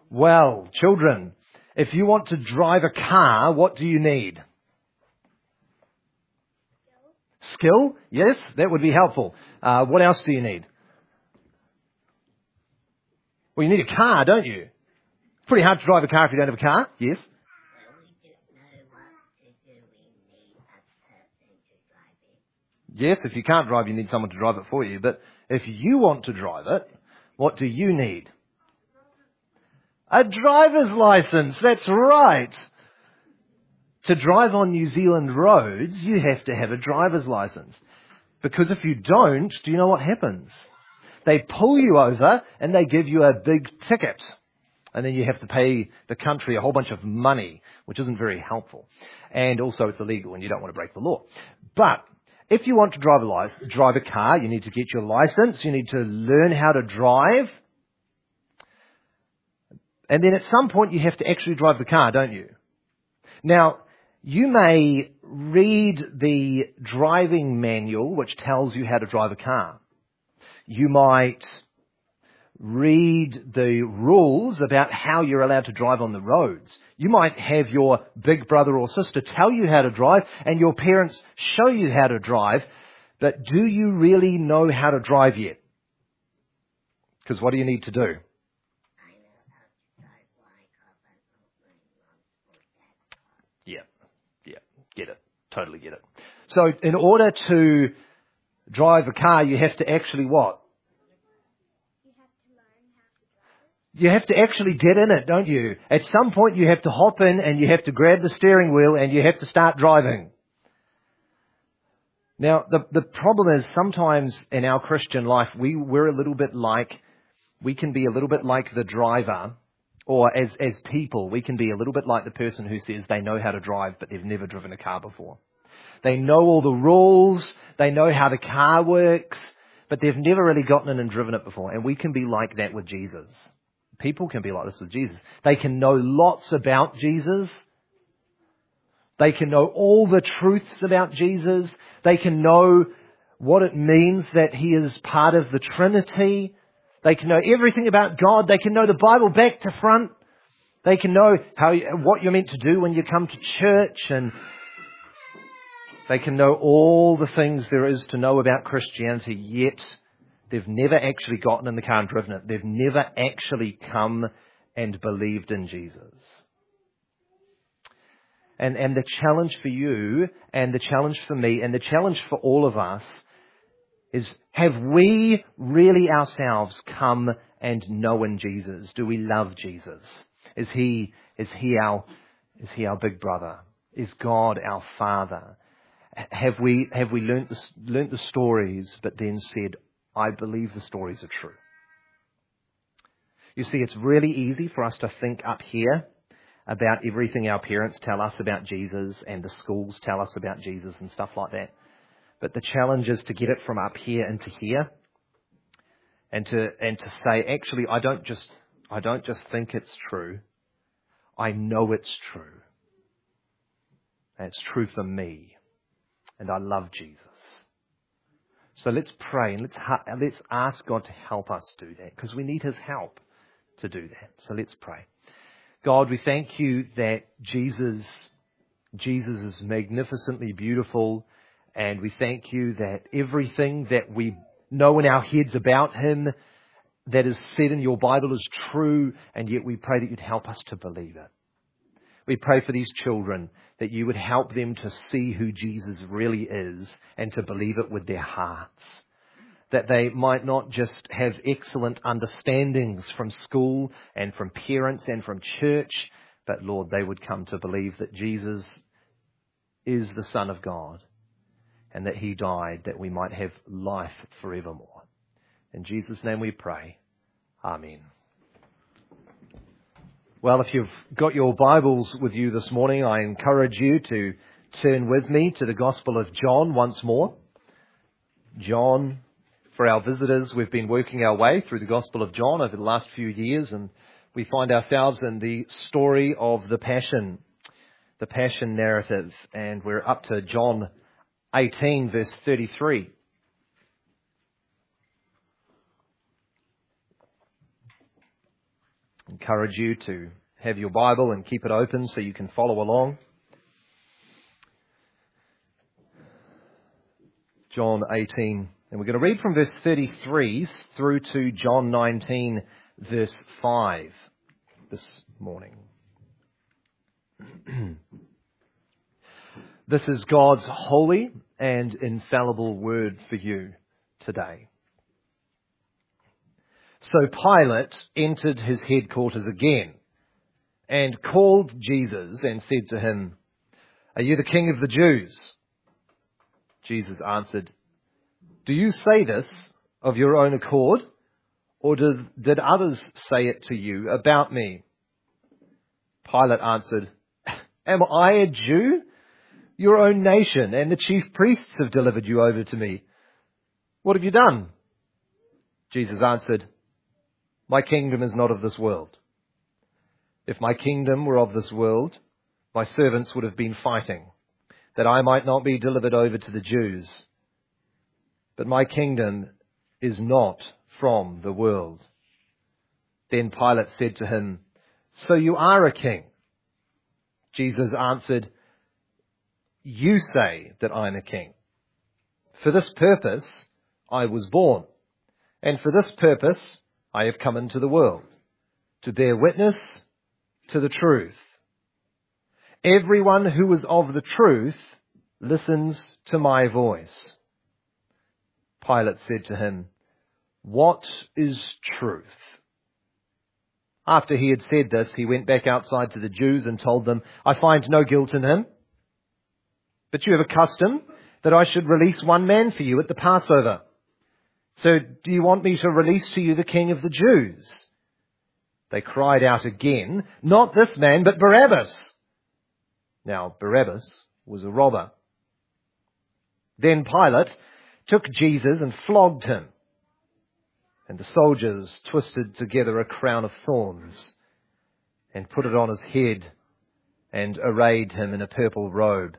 Well, children, if you want to drive a car, what do you need? Skill? Yes, that would be helpful. What else do you need? Well, you need a car, don't you? Pretty hard to drive a car if you don't have a car. Yes? Yes, if you can't drive, you need someone to drive it for you. But if you want to drive it, what do you need? A driver's license. That's right. To drive on New Zealand roads, you have to have a driver's license. Because if you don't, do you know what happens? They pull you over and they give you a big ticket. And then you have to pay the country a whole bunch of money, which isn't very helpful. And also it's illegal and you don't want to break the law. But if you want to drive a car, you need to get your license. You need to learn how to drive. And then at some point you have to actually drive the car, don't you? Now, you may read the driving manual which tells you how to drive a car. You might read the rules about how you're allowed to drive on the roads. You might have your big brother or sister tell you how to drive and your parents show you how to drive, but do you really know how to drive yet? Because what do you need to do? Get it. Totally get it. So in order to drive a car, you have to actually what? You have to actually get in it, don't you? At some point you have to hop in and you have to grab the steering wheel and you have to start driving. Now, the problem is sometimes in our Christian life, we can be a little bit like the driver, or as people, we can be a little bit like the person who says they know how to drive, but they've never driven a car before. They know all the rules, they know how the car works, but they've never really gotten in and driven it before. And we can be like that with Jesus. People can be like this with Jesus. They can know lots about Jesus. They can know all the truths about Jesus. They can know what it means that He is part of the Trinity. They can know everything about God. They can know the Bible back to front. They can know what you're meant to do when you come to church, and they can know all the things there is to know about Christianity, yet they've never actually gotten in the car and driven it. They've never actually come and believed in Jesus. And the challenge for you, and the challenge for me, and the challenge for all of us is, have we really ourselves come and known Jesus? Do we love Jesus? Is He our big brother? Is God our Father? Have we learnt the stories, but then said, I believe the stories are true? You see, it's really easy for us to think up here about everything our parents tell us about Jesus and the schools tell us about Jesus and stuff like that. But the challenge is to get it from up here into here, and to say, actually, I don't just think it's true. I know it's true. And it's true for me. And I love Jesus. So let's pray and let's ask God to help us do that, because we need His help to do that. So let's pray. God, we thank You that Jesus is magnificently beautiful, and we thank You that everything that we know in our heads about Him that is said in Your Bible is true, and yet we pray that You'd help us to believe it. We pray for these children that You would help them to see who Jesus really is and to believe it with their hearts. That they might not just have excellent understandings from school and from parents and from church, but Lord, they would come to believe that Jesus is the Son of God and that He died that we might have life forevermore. In Jesus' name we pray. Amen. Well, if you've got your Bibles with you this morning, I encourage you to turn with me to the Gospel of John once more. John. For our visitors, we've been working our way through the Gospel of John over the last few years, and we find ourselves in the story of the Passion narrative, and we're up to John 18, verse 33. Encourage you to have your Bible and keep it open so you can follow along. John 18, and we're going to read from verse 33 through to John 19, verse 5 this morning. This is God's holy and infallible word for you today. So Pilate entered his headquarters again and called Jesus and said to him, "Are you the king of the Jews?" Jesus answered, "Do you say this of your own accord, or did others say it to you about me?" Pilate answered, "Am I a Jew? Your own nation and the chief priests have delivered you over to me. What have you done?" Jesus answered, "My kingdom is not of this world. If my kingdom were of this world, my servants would have been fighting, that I might not be delivered over to the Jews. But my kingdom is not from the world." Then Pilate said to him, "So you are a king?" Jesus answered, "You say that I'm a king. For this purpose I was born, and for this purpose I have come into the world, to bear witness to the truth. Everyone who is of the truth listens to my voice." Pilate said to him, "What is truth?" After he had said this, he went back outside to the Jews and told them, "I find no guilt in him. But you have a custom that I should release one man for you at the Passover. So do you want me to release to you the king of the Jews?" They cried out again, "Not this man, but Barabbas." Now Barabbas was a robber. Then Pilate took Jesus and flogged him. And the soldiers twisted together a crown of thorns and put it on his head and arrayed him in a purple robe.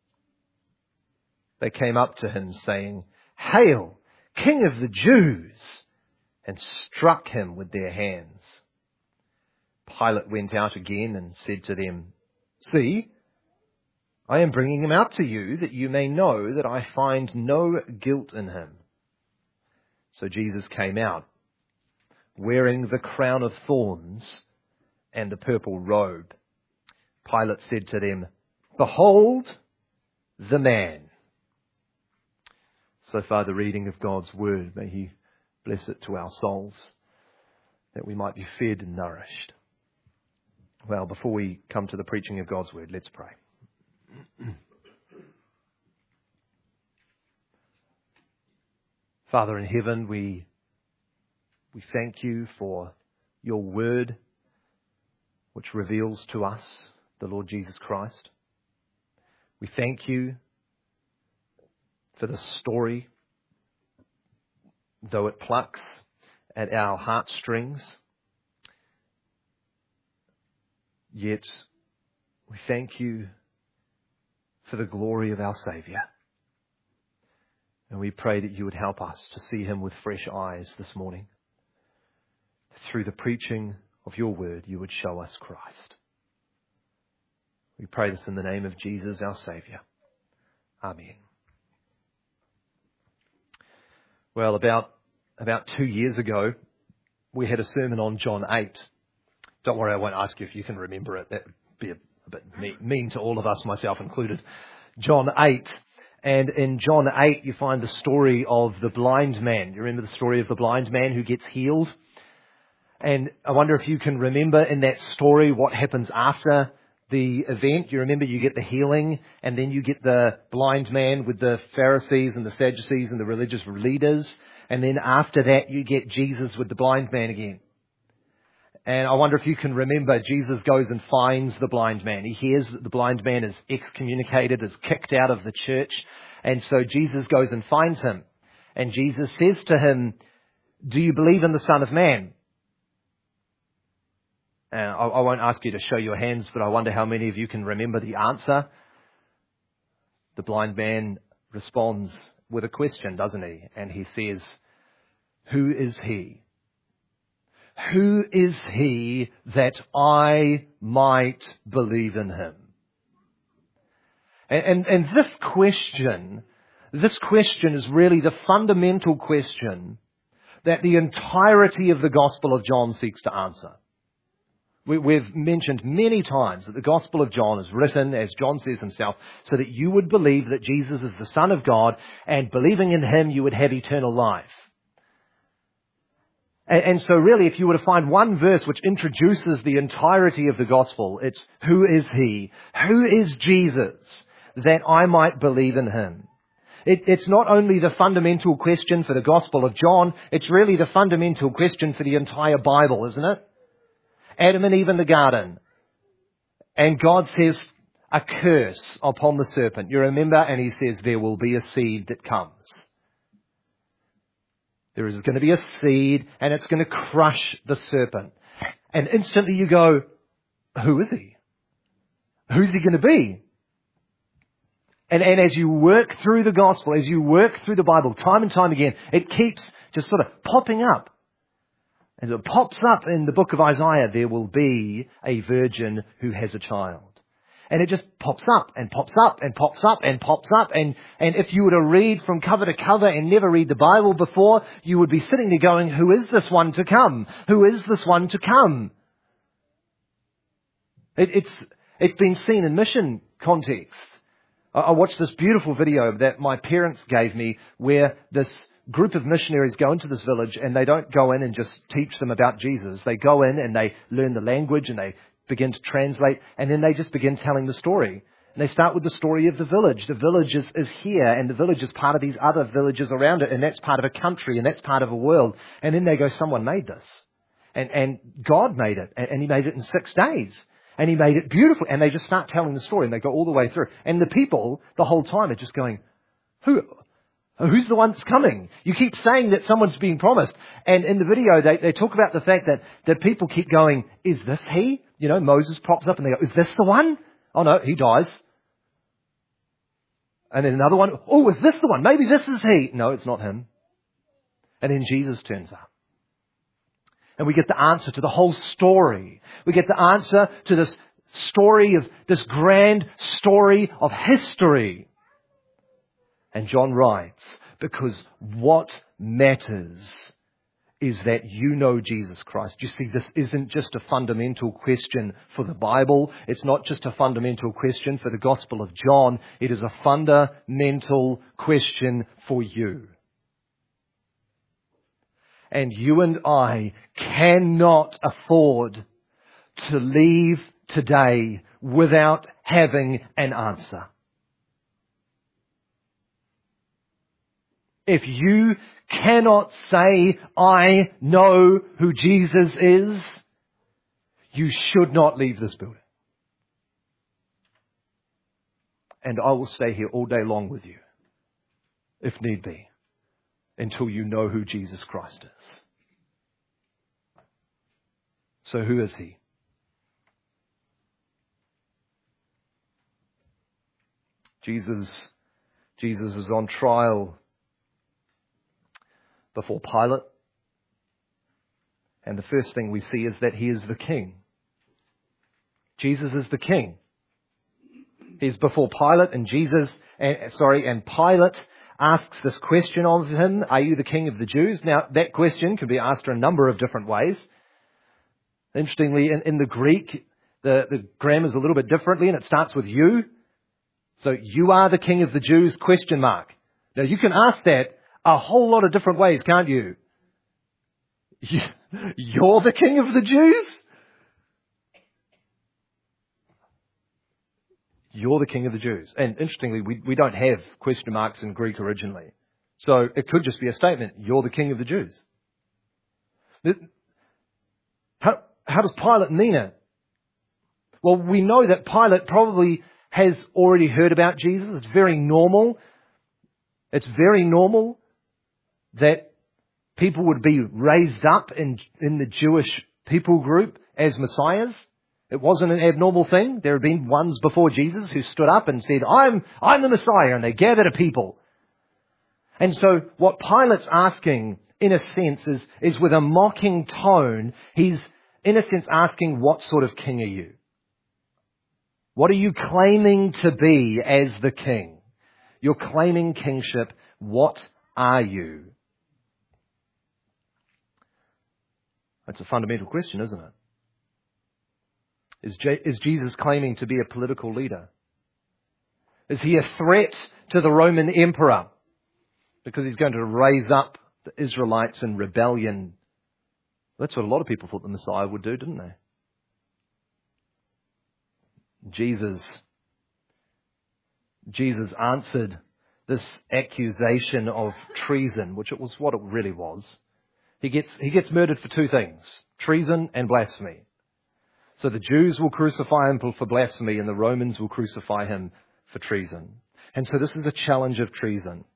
They came up to him saying, "Hail, King of the Jews!" and struck him with their hands. Pilate went out again and said to them, "See, I am bringing him out to you that you may know that I find no guilt in him." So Jesus came out, wearing the crown of thorns and the purple robe. Pilate said to them, "Behold the man." So far the reading of God's word. May he bless it to our souls, that we might be fed and nourished. Well, before we come to the preaching of God's word, let's pray. Father in heaven, we thank you for your word, which reveals to us the Lord Jesus Christ. We thank you for the story, though it plucks at our heartstrings. Yet we thank you for the glory of our Saviour. And we pray that you would help us to see him with fresh eyes this morning. Through the preaching of your word, you would show us Christ. We pray this in the name of Jesus, our Saviour. Amen. Well, about 2 years ago, we had a sermon on John 8. Don't worry, I won't ask you if you can remember it. That would be a bit mean to all of us, myself included. John 8. And in John 8, you find the story of the blind man. You remember the story of the blind man who gets healed? And I wonder if you can remember in that story what happens after the event. You remember you get the healing, and then you get the blind man with the Pharisees and the Sadducees and the religious leaders. And then after that, you get Jesus with the blind man again. And I wonder if you can remember, Jesus goes and finds the blind man. He hears that the blind man is excommunicated, is kicked out of the church. And so Jesus goes and finds him. And Jesus says to him, "Do you believe in the Son of Man?" I won't ask you to show your hands, but I wonder how many of you can remember the answer. The blind man responds with a question, doesn't he? And he says, "Who is he? who is he that I might believe in him? And this question is really the fundamental question that the entirety of the Gospel of John seeks to answer. We've mentioned many times that the Gospel of John is written, as John says himself, so that you would believe that Jesus is the Son of God, and believing in him you would have eternal life. And so really, if you were to find one verse which introduces the entirety of the Gospel, it's who is he? Who is Jesus that I might believe in him? It's not only the fundamental question for the Gospel of John, it's really the fundamental question for the entire Bible, isn't it? Adam and Eve in the garden. And God says a curse upon the serpent. You remember? And he says there will be a seed that comes. There is going to be a seed and it's going to crush the serpent. And instantly you go, who is he? Who's he going to be? And as you work through the gospel, as you work through the Bible time and time again, it keeps just sort of popping up. As it pops up in the book of Isaiah, there will be a virgin who has a child. And it just pops up and pops up and pops up and pops up. And if you were to read from cover to cover and never read the Bible before, you would be sitting there going, who is this one to come? Who is this one to come? It's been seen in mission context. I watched this beautiful video that my parents gave me where this group of missionaries go into this village and they don't go in and just teach them about Jesus. They go in and they learn the language and they begin to translate and then they just begin telling the story. And they start with the story of the village. The village is here and the village is part of these other villages around it and that's part of a country and that's part of a world. And then they go, someone made this. And God made it and he made it in 6 days. And he made it beautiful. And they just start telling the story and they go all the way through. And the people the whole time are just going, who's the one that's coming? You keep saying that someone's being promised. And in the video, they talk about the fact that people keep going, is this he? You know, Moses pops up and they go, is this the one? Oh no, he dies. And then another one, oh, is this the one? Maybe this is he. No, it's not him. And then Jesus turns up. And we get the answer to the whole story. We get the answer to this story of this grand story of history. And John writes, because what matters is that you know Jesus Christ. You see, this isn't just a fundamental question for the Bible. It's not just a fundamental question for the Gospel of John. It is a fundamental question for you. And you and I cannot afford to leave today without having an answer. If you cannot say, I know who Jesus is, you should not leave this building. And I will stay here all day long with you, if need be, until you know who Jesus Christ is. So who is he? Jesus is on trial before Pilate. And the first thing we see is that he is the king. Jesus is the king. He's before Pilate and Pilate asks this question of him, are you the king of the Jews? Now, that question can be asked in a number of different ways. Interestingly, in the Greek, the grammar is a little bit differently and it starts with you. So, you are the king of the Jews, ? Now, you can ask that a whole lot of different ways, can't you? You're the king of the Jews? You're the king of the Jews. And interestingly, we don't have question marks in Greek originally. So it could just be a statement, you're the king of the Jews. How does Pilate mean it? Well, we know that Pilate probably has already heard about Jesus. It's very normal. It's very normal that people would be raised up in the Jewish people group as messiahs. It wasn't an abnormal thing. There had been ones before Jesus who stood up and said, I'm the Messiah, and they gathered a people. And so what Pilate's asking in a sense, is with a mocking tone. He's, in a sense, asking, what sort of king are you? What are you claiming to be as the king? You're claiming kingship. What are you? That's a fundamental question, isn't it? Is Jesus claiming to be a political leader? Is he a threat to the Roman emperor because he's going to raise up the Israelites in rebellion? That's what a lot of people thought the Messiah would do, didn't they? Jesus answered this accusation of treason, which it was what it really was. He gets murdered for two things: treason and blasphemy. So the Jews will crucify him for blasphemy, and the Romans will crucify him for treason. And so this is a challenge of treason.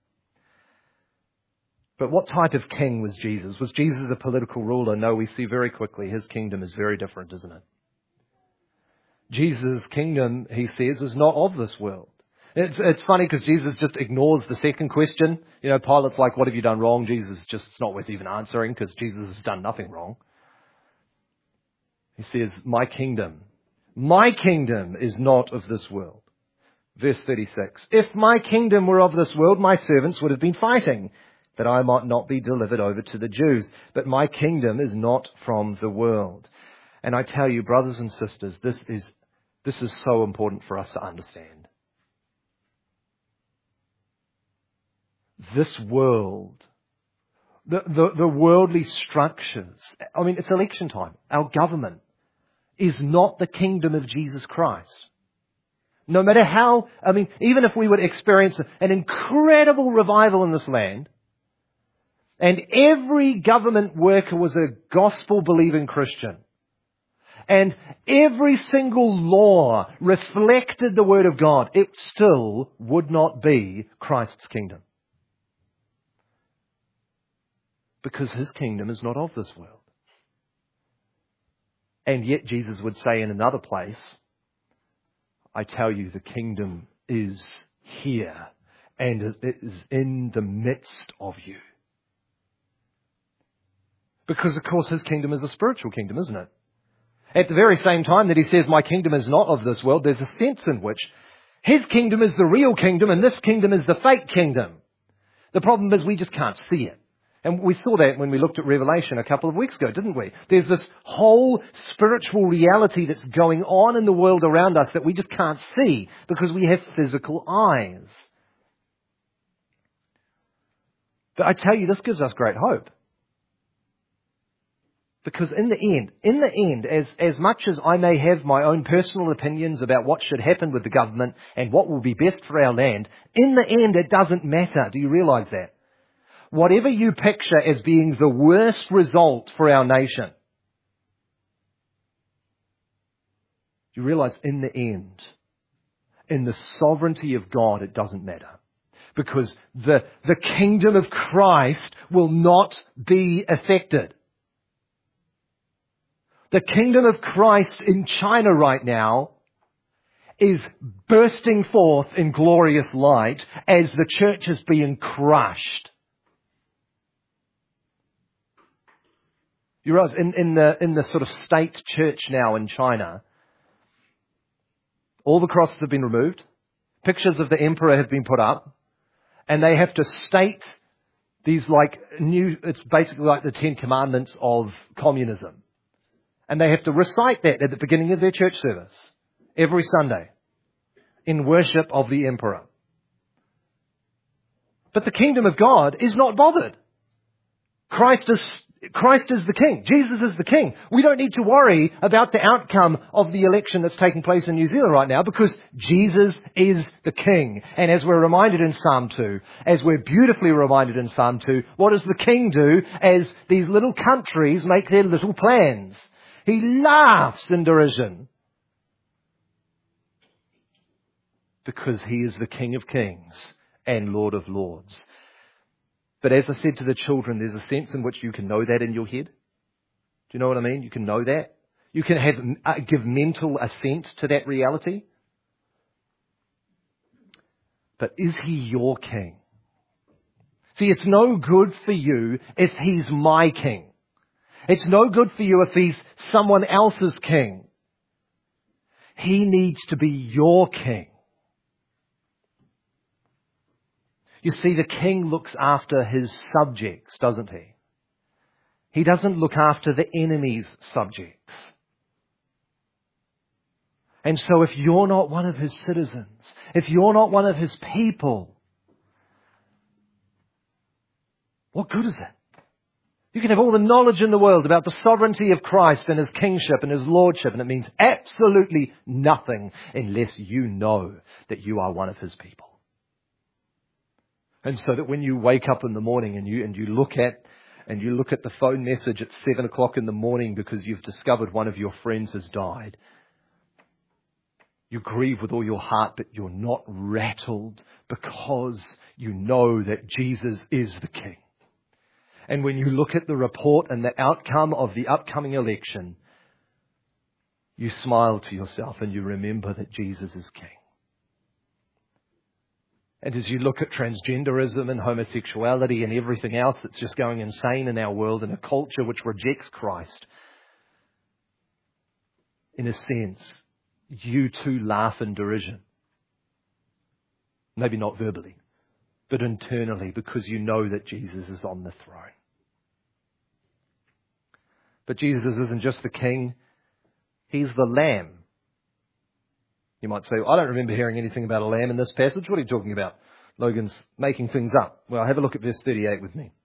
But what type of king was Jesus? Was Jesus a political ruler? No, we see very quickly his kingdom is very different, isn't it? Jesus' kingdom, he says, is not of this world. It's funny because Jesus just ignores the second question. You know, Pilate's like, what have you done wrong? Jesus just, it's not worth even answering because Jesus has done nothing wrong. He says, my kingdom is not of this world. Verse 36, if my kingdom were of this world, my servants would have been fighting, that I might not be delivered over to the Jews. But my kingdom is not from the world. And I tell you, brothers and sisters, this is so important for us to understand. This world, the worldly structures, I mean, it's election time. Our government is not the kingdom of Jesus Christ. No matter how, I mean, even if we would experience an incredible revival in this land, and every government worker was a gospel-believing Christian, and every single law reflected the Word of God, it still would not be Christ's kingdom. Because his kingdom is not of this world. And yet Jesus would say in another place, I tell you, the kingdom is here and it is in the midst of you. Because, of course, his kingdom is a spiritual kingdom, isn't it? At the very same time that he says, my kingdom is not of this world, there's a sense in which his kingdom is the real kingdom and this kingdom is the fake kingdom. The problem is we just can't see it. And we saw that when we looked at Revelation a couple of weeks ago, didn't we? There's this whole spiritual reality that's going on in the world around us that we just can't see because we have physical eyes. But I tell you, this gives us great hope. Because in the end, as much as I may have my own personal opinions about what should happen with the government and what will be best for our land, in the end it doesn't matter. Do you realise that? Whatever you picture as being the worst result for our nation, you realise in the end, in the sovereignty of God, it doesn't matter. Because the kingdom of Christ will not be affected. The kingdom of Christ in China right now is bursting forth in glorious light as the church is being crushed. You realize in the sort of state church now in China, all the crosses have been removed, pictures of the emperor have been put up, and they have to state these it's basically like the 10 Commandments of communism. And they have to recite that at the beginning of their church service every Sunday in worship of the emperor. But the kingdom of God is not bothered. Christ is the king. Jesus is the king. We don't need to worry about the outcome of the election that's taking place in New Zealand right now because Jesus is the king. And as we're reminded in Psalm 2, as we're beautifully reminded in Psalm 2, what does the king do as these little countries make their little plans? He laughs in derision because he is the King of Kings and Lord of Lords. But as I said to the children, there's a sense in which you can know that in your head. Do you know what I mean? You can know that. You can give mental assent to that reality. But is he your king? See, it's no good for you if he's my king. It's no good for you if he's someone else's king. He needs to be your king. You see, the king looks after his subjects, doesn't he? He doesn't look after the enemy's subjects. And so if you're not one of his citizens, if you're not one of his people, what good is it? You can have all the knowledge in the world about the sovereignty of Christ and his kingship and his lordship, and it means absolutely nothing unless you know that you are one of his people. And so that when you wake up in the morning and you look at the phone message at 7 o'clock in the morning because you've discovered one of your friends has died, you grieve with all your heart, but you're not rattled because you know that Jesus is the King. And when you look at the report and the outcome of the upcoming election, you smile to yourself and you remember that Jesus is King. And as you look at transgenderism and homosexuality and everything else that's just going insane in our world, in a culture which rejects Christ, in a sense, you too laugh in derision. Maybe not verbally, but internally, because you know that Jesus is on the throne. But Jesus isn't just the King, he's the Lamb. You might say, I don't remember hearing anything about a lamb in this passage. What are you talking about? Logan's making things up. Well, have a look at verse 38 with me.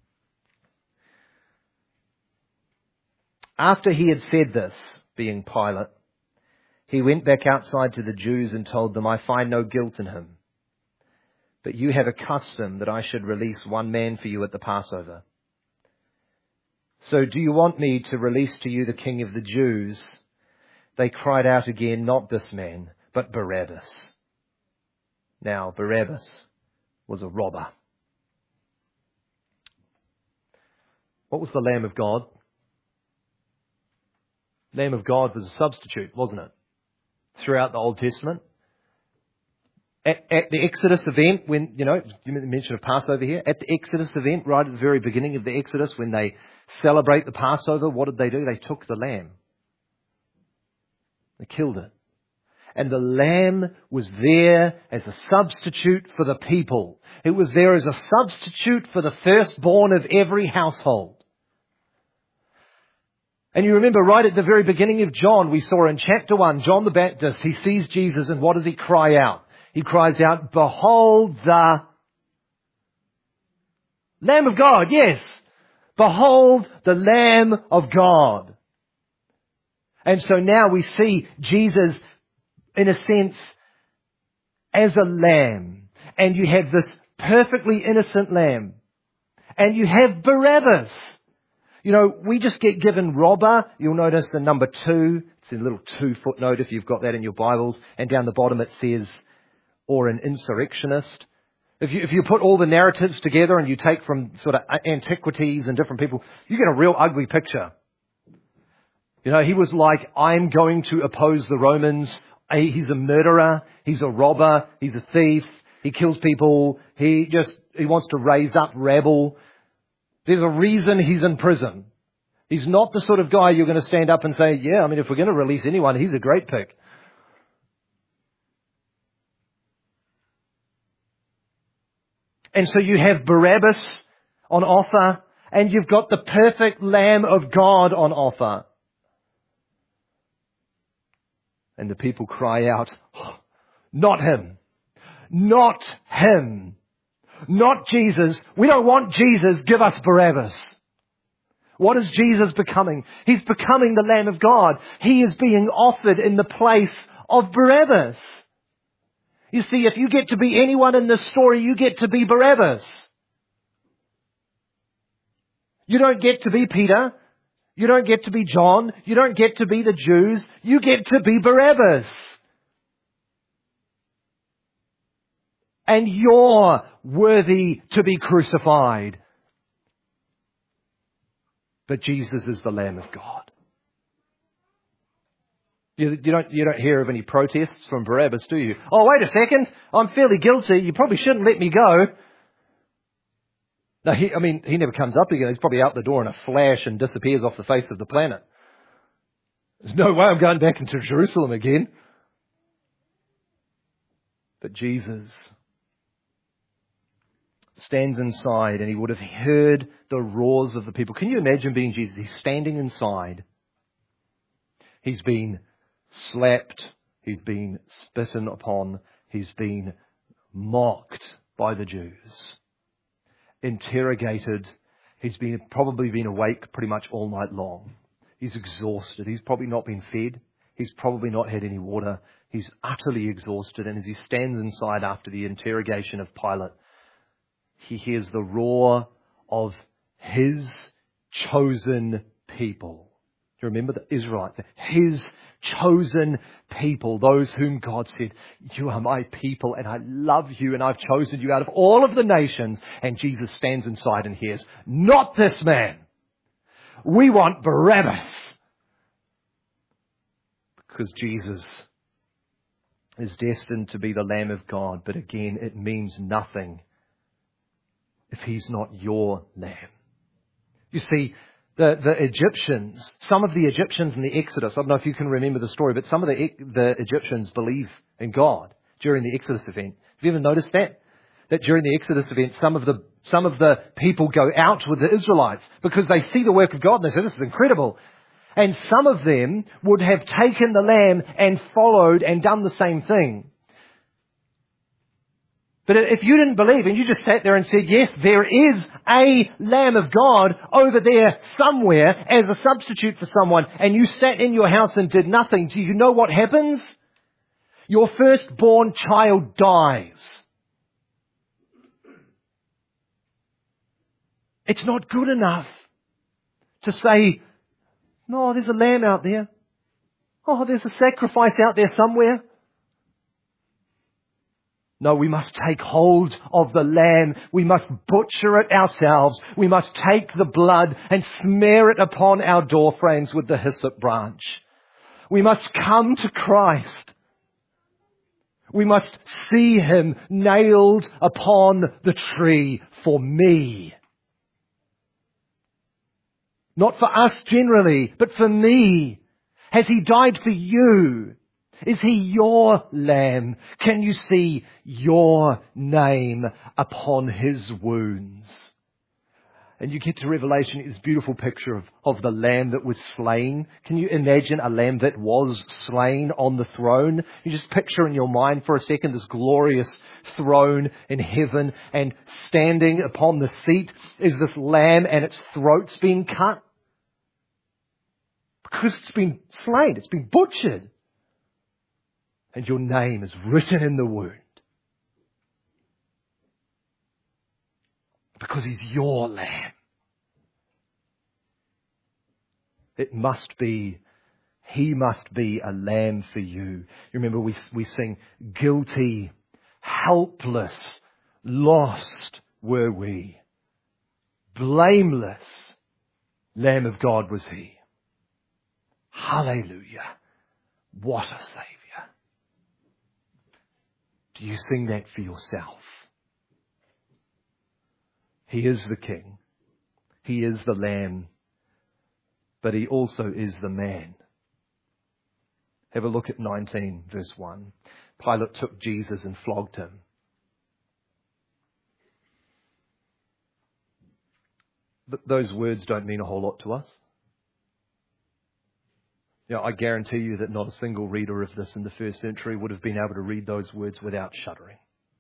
After he had said this, being Pilate, he went back outside to the Jews and told them, I find no guilt in him. But you have a custom that I should release one man for you at the Passover. So do you want me to release to you the King of the Jews? They cried out again, not this man, but Barabbas. Now, Barabbas was a robber. What was the Lamb of God? Lamb of God was a substitute, wasn't it? Throughout the Old Testament. At the Exodus event, when, you mention of Passover here, at the Exodus event, right at the very beginning of the Exodus, when they celebrate the Passover, what did they do? They took the lamb. They killed it. And the lamb was there as a substitute for the people. It was there as a substitute for the firstborn of every household. And you remember right at the very beginning of John, we saw in chapter 1, John the Baptist, he sees Jesus and what does he cry out? He cries out, behold the Lamb of God. Yes. Behold the Lamb of God. And so now we see Jesus, in a sense, as a lamb. And you have this perfectly innocent lamb. And you have Barabbas. We just get given robber. You'll notice in number 2, it's a little 2 footnote if you've got that in your Bibles. And down the bottom it says, or an insurrectionist. If you put all the narratives together and you take from sort of antiquities and different people, you get a real ugly picture. He was like, I'm going to oppose the Romans. He's a murderer. He's a robber. He's a thief. He kills people. He wants to raise up rabble. There's a reason he's in prison. He's not the sort of guy you're going to stand up and say, if we're going to release anyone, he's a great pick. And so you have Barabbas on offer, and you've got the perfect Lamb of God on offer. And the people cry out, oh, not him, not him, not Jesus. We don't want Jesus. Give us Barabbas. What is Jesus becoming? He's becoming the Lamb of God. He is being offered in the place of Barabbas. You see, if you get to be anyone in this story, you get to be Barabbas. You don't get to be Peter. You don't get to be John. You don't get to be the Jews. You get to be Barabbas. And you're worthy to be crucified. But Jesus is the Lamb of God. You don't hear of any protests from Barabbas, do you? Oh, wait a second. I'm fairly guilty. You probably shouldn't let me go. No, he never comes up again. He's probably out the door in a flash and disappears off the face of the planet. There's no way I'm going back into Jerusalem again. But Jesus stands inside, and he would have heard the roars of the people. Can you imagine being Jesus? He's standing inside. He's been slapped. He's been spitten upon. He's been mocked by the Jews. Interrogated. He's probably been awake pretty much all night long. He's exhausted. He's probably not been fed. He's probably not had any water. He's utterly exhausted. And as he stands inside after the interrogation of Pilate, he hears the roar of his chosen people. Do you remember the Israelites? His chosen people, those whom God said, you are my people and I love you and I've chosen you out of all of the nations. And Jesus stands inside and hears, not this man. We want Barabbas. Because Jesus is destined to be the Lamb of God. But again, it means nothing if he's not your lamb. You see, the Egyptians, some of the Egyptians in the Exodus, I don't know if you can remember the story, but some of the Egyptians believe in God during the Exodus event. Have you ever noticed that? That during the Exodus event, some of the people go out with the Israelites because they see the work of God and they say, this is incredible. And some of them would have taken the lamb and followed and done the same thing. But if you didn't believe and you just sat there and said, yes, there is a Lamb of God over there somewhere as a substitute for someone, and you sat in your house and did nothing, do you know what happens? Your firstborn child dies. It's not good enough to say, no, there's a lamb out there. Oh, there's a sacrifice out there somewhere. No, we must take hold of the lamb. We must butcher it ourselves. We must take the blood and smear it upon our door frames with the hyssop branch. We must come to Christ. We must see him nailed upon the tree for me. Not for us generally, but for me. Has he died for you? Is he your lamb? Can you see your name upon his wounds? And you get to Revelation, this beautiful picture of the lamb that was slain. Can you imagine a lamb that was slain on the throne? You just picture in your mind for a second this glorious throne in heaven, and standing upon the seat is this lamb and its throat's been cut. Because it's been slain, it's been butchered. And your name is written in the wound. Because he's your lamb. He must be a lamb for you. You remember we sing, guilty, helpless, lost were we. Blameless Lamb of God was he. Hallelujah. What a Saviour. Do you sing that for yourself? He is the King. He is the Lamb. But he also is the man. Have a look at 19 verse 1. Pilate took Jesus and flogged him. But those words don't mean a whole lot to us. I guarantee you that not a single reader of this in the first century would have been able to read those words without shuddering.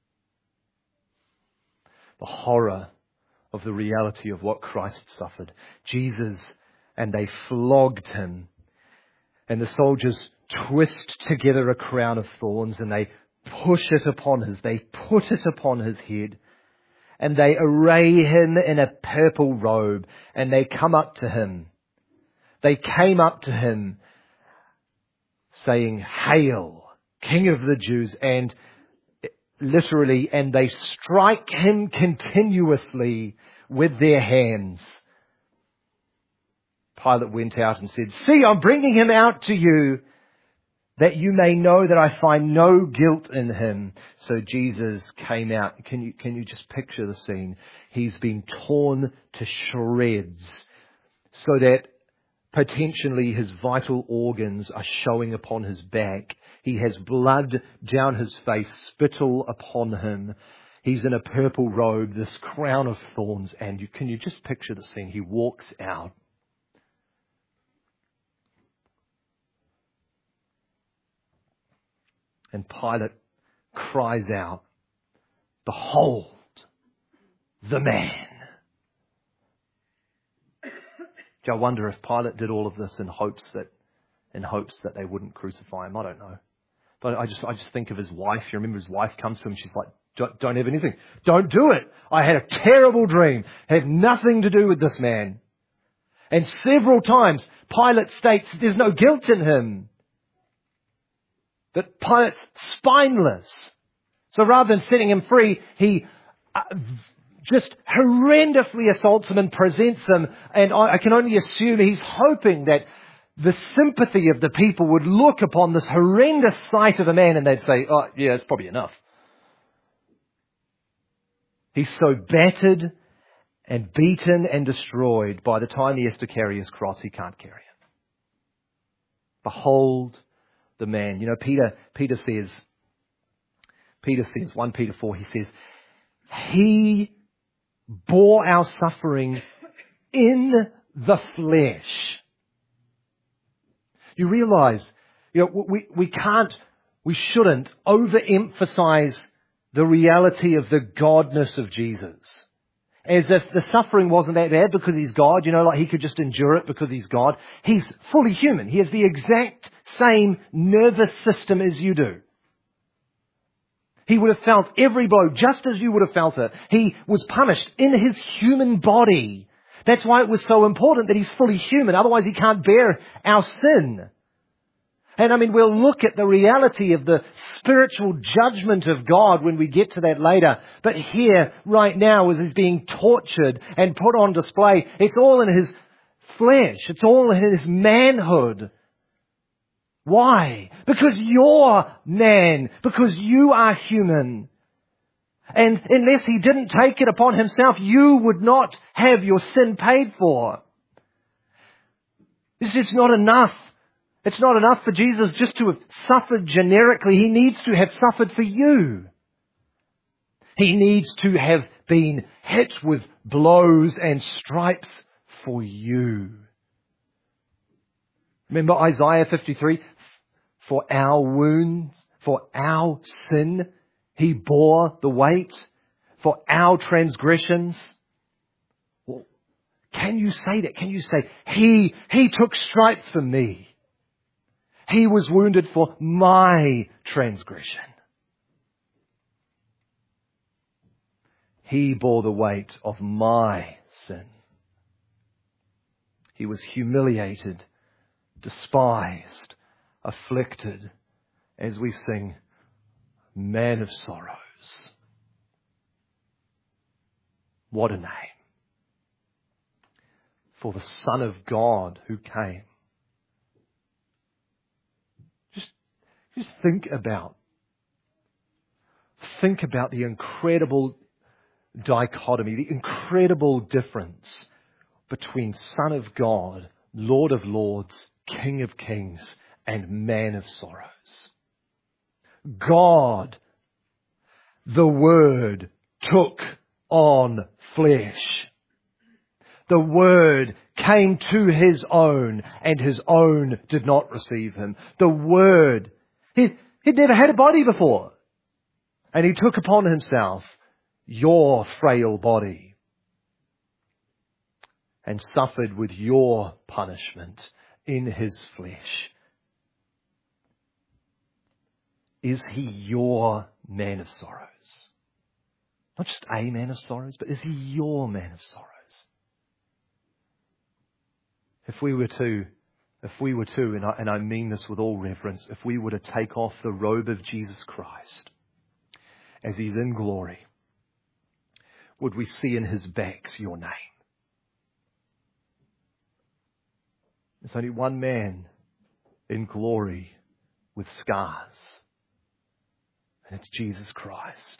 The horror of the reality of what Christ suffered. Jesus, and they flogged him. And the soldiers twist together a crown of thorns and they put it upon his head. And they array him in a purple robe and they come up to him. They came up to him saying, "Hail, King of the Jews," and literally, and they strike him continuously with their hands. Pilate went out and said, "See, I'm bringing him out to you, that you may know that I find no guilt in him. So Jesus came out. Can you just picture the scene? He's been torn to shreds so that potentially his vital organs are showing upon his back. He has blood down his face, spittle upon him. He's in a purple robe, this crown of thorns. And can you just picture the scene? He walks out. And Pilate cries out, "Behold the man." I wonder if Pilate did all of this in hopes that they wouldn't crucify him. I don't know. But I just think of his wife. You remember his wife comes to him. She's like, don't have anything. Don't do it. I had a terrible dream. Have nothing to do with this man. And several times Pilate states there's no guilt in him. That Pilate's spineless. So rather than setting him free, he just horrendously assaults him and presents him. And I can only assume he's hoping that the sympathy of the people would look upon this horrendous sight of a man and they'd say, "Oh, yeah, it's probably enough." He's so battered and beaten and destroyed, by the time he has to carry his cross, he can't carry it. Behold the man. You know, Peter says, 1 Peter 4, he says, He bore our suffering in the flesh. You realize, we shouldn't overemphasize the reality of the godness of Jesus. As if the suffering wasn't that bad because he's God, like he could just endure it because he's God. He's fully human. He has the exact same nervous system as you do. He would have felt every blow just as you would have felt it. He was punished in his human body. That's why it was so important that he's fully human. Otherwise he can't bear our sin. And we'll look at the reality of the spiritual judgment of God when we get to that later. But here, right now, as he's being tortured and put on display, it's all in his flesh. It's all in his manhood. Why? Because you're man. Because you are human. And unless he didn't take it upon himself, you would not have your sin paid for. It's not enough. It's not enough for Jesus just to have suffered generically. He needs to have suffered for you. He needs to have been hit with blows and stripes for you. Remember Isaiah 53? For our wounds, for our sin, He bore the weight. For our transgressions. Well, can you say that? Can you say, He took stripes for me? He was wounded for my transgression. He bore the weight of my sin. He was humiliated, despised, afflicted, as we sing, Man of Sorrows. What a name. For the Son of God who came. Just think about the incredible dichotomy, the incredible difference between Son of God, Lord of Lords, King of Kings, and Man of Sorrows. God, the Word, took on flesh. The Word came to His own, and His own did not receive Him. The Word, He'd never had a body before. And He took upon Himself your frail body and suffered with your punishment in His flesh. Is He your Man of Sorrows? Not just a Man of Sorrows, but is He your Man of Sorrows? If we were to, and I mean this with all reverence, if we were to take off the robe of Jesus Christ as He's in glory, would we see in His backs your name? There's only one man in glory with scars. And it's Jesus Christ.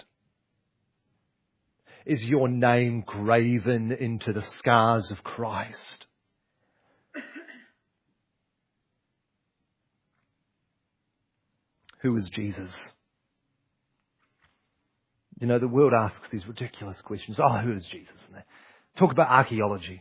Is your name graven into the scars of Christ? Who is Jesus? You know, the world asks these ridiculous questions. Oh, who is Jesus? And they talk about archaeology.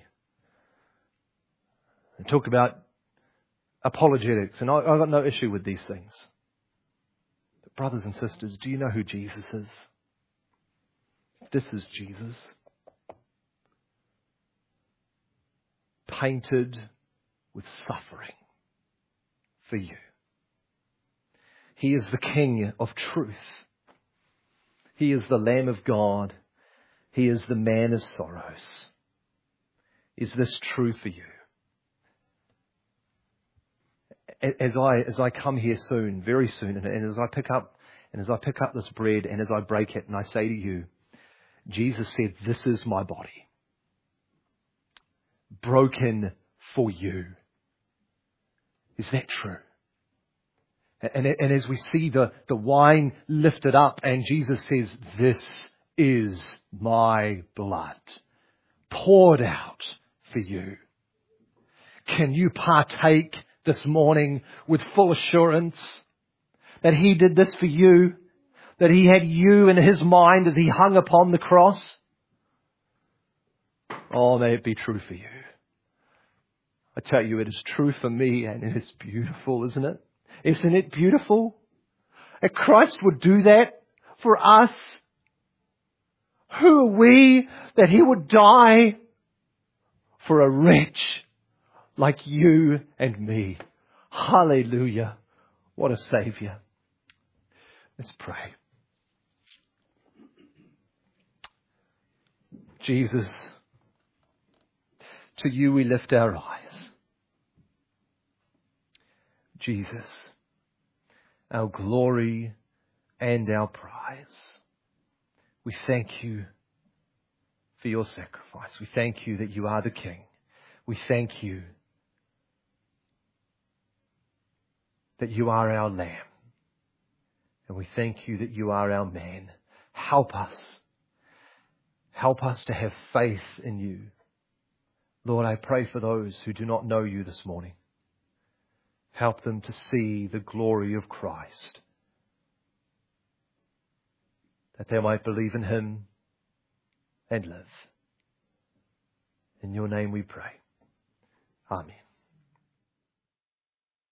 They talk about apologetics. And I've got no issue with these things. But brothers and sisters, do you know who Jesus is? This is Jesus. Painted with suffering for you. He is the King of truth. He is the Lamb of God. He is the man of sorrows. Is this true for you? As I come here soon, very soon, and as I pick up this bread and as I break it and I say to you, Jesus said, "This is my body, broken for you." Is that true? And as we see the wine lifted up and Jesus says, "This is my blood, poured out for you." Can you partake this morning with full assurance that He did this for you? That He had you in His mind as He hung upon the cross? Oh, may it be true for you. I tell you, it is true for me, and it is beautiful, isn't it? Isn't it beautiful? That Christ would do that for us. Who are we that He would die for a wretch like you and me? Hallelujah. What a Saviour. Let's pray. Jesus, to you we lift our eyes. Jesus, our glory and our prize. We thank you for your sacrifice. We thank you that you are the King. We thank you that you are our Lamb. And we thank you that you are our man. Help us. Help us to have faith in you. Lord, I pray for those who do not know you this morning. Help them to see the glory of Christ, that they might believe in Him and live. In your name we pray. Amen.